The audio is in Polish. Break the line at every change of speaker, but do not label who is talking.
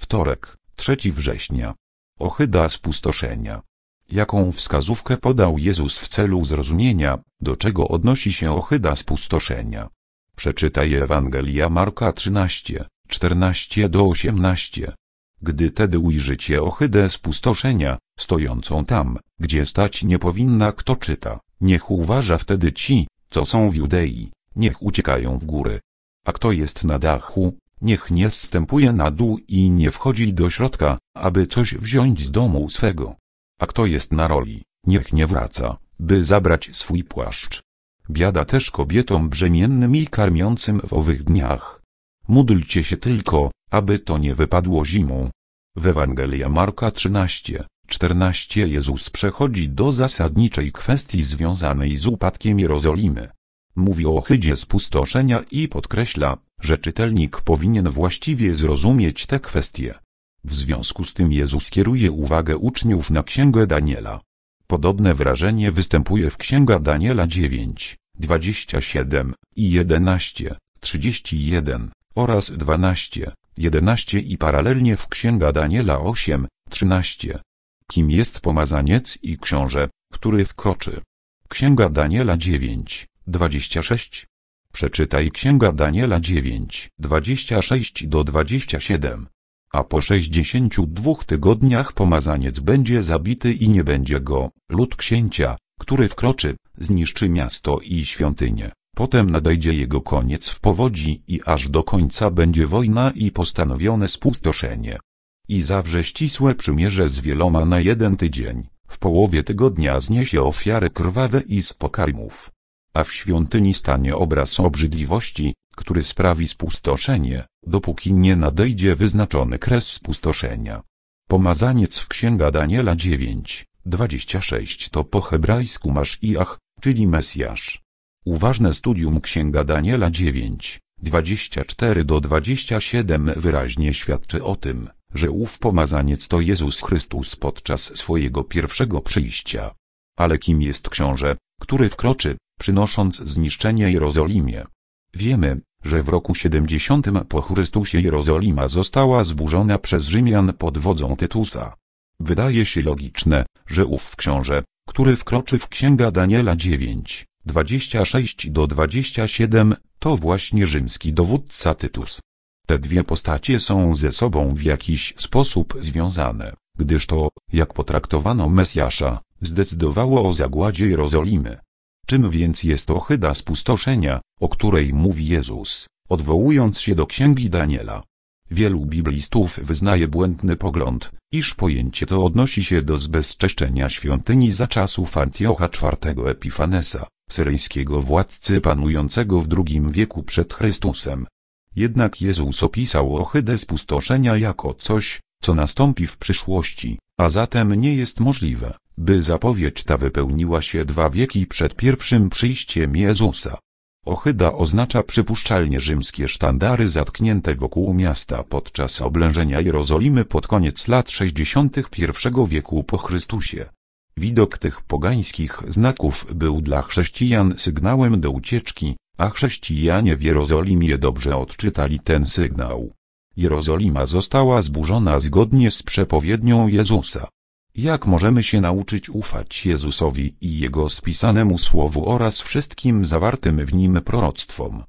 Wtorek, 3 września. Ohyda spustoszenia. Jaką wskazówkę podał Jezus w celu zrozumienia, do czego odnosi się ohyda spustoszenia? Przeczytaj Ewangelia Marka 13, 14-18. Gdy tedy ujrzycie ohydę spustoszenia, stojącą tam, gdzie stać nie powinna, kto czyta, niech uważa wtedy ci, co są w Judei, niech uciekają w góry. A kto jest na dachu, niech nie zstępuje na dół i nie wchodzi do środka, aby coś wziąć z domu swego. A kto jest na roli, niech nie wraca, by zabrać swój płaszcz. Biada też kobietom brzemiennym i karmiącym w owych dniach. Módlcie się tylko, aby to nie wypadło zimą. W Ewangelia Marka 13, 14 Jezus przechodzi do zasadniczej kwestii związanej z upadkiem Jerozolimy. Mówi o ohydzie spustoszenia i podkreśla, że czytelnik powinien właściwie zrozumieć tę kwestię. W związku z tym Jezus kieruje uwagę uczniów na Księgę Daniela. Podobne wrażenie występuje w Księga Daniela 9, 27 i 11, 31 oraz 12, 11 i paralelnie w Księga Daniela 8, 13. Kim jest pomazaniec i książę, który wkroczy? Księga Daniela 9, 26. Przeczytaj Księga Daniela 9, 26-27. A po 62 tygodniach pomazaniec będzie zabity i nie będzie go, lud księcia, który wkroczy, zniszczy miasto i świątynię. Potem nadejdzie jego koniec w powodzi i aż do końca będzie wojna i postanowione spustoszenie. I zawrze ścisłe przymierze z wieloma na 1 tydzień, w połowie tygodnia zniesie ofiary krwawe i z pokarmów. A w świątyni stanie obraz obrzydliwości, który sprawi spustoszenie, dopóki nie nadejdzie wyznaczony kres spustoszenia. Pomazaniec w Księga Daniela 9, 26 to po hebrajsku Masziach, czyli Mesjasz. Uważne studium Księga Daniela 9, 24-27 wyraźnie świadczy o tym, że ów pomazaniec to Jezus Chrystus podczas swojego pierwszego przyjścia. Ale kim jest książę, który wkroczy, przynosząc zniszczenie Jerozolimie? Wiemy, że w roku 70 po Chrystusie Jerozolima została zburzona przez Rzymian pod wodzą Tytusa. Wydaje się logiczne, że ów książę, który wkroczy w Księga Daniela 9, 26-27, to właśnie rzymski dowódca Tytus. Te dwie postacie są ze sobą w jakiś sposób związane, gdyż to, jak potraktowano Mesjasza, zdecydowało o zagładzie Jerozolimy. Czym więc jest ohyda spustoszenia, o której mówi Jezus, odwołując się do Księgi Daniela? Wielu biblistów wyznaje błędny pogląd, iż pojęcie to odnosi się do zbezczeszczenia świątyni za czasów Antiocha IV Epifanesa, syryjskiego władcy panującego w II wieku przed Chrystusem. Jednak Jezus opisał ohydę spustoszenia jako coś, co nastąpi w przyszłości, a zatem nie jest możliwe, by zapowiedź ta wypełniła się 2 wieki przed pierwszym przyjściem Jezusa. Ohyda oznacza przypuszczalnie rzymskie sztandary zatknięte wokół miasta podczas oblężenia Jerozolimy pod koniec lat 60. I wieku po Chrystusie. Widok tych pogańskich znaków był dla chrześcijan sygnałem do ucieczki, a chrześcijanie w Jerozolimie dobrze odczytali ten sygnał. Jerozolima została zburzona zgodnie z przepowiednią Jezusa. Jak możemy się nauczyć ufać Jezusowi i Jego spisanemu słowu oraz wszystkim zawartym w nim proroctwom?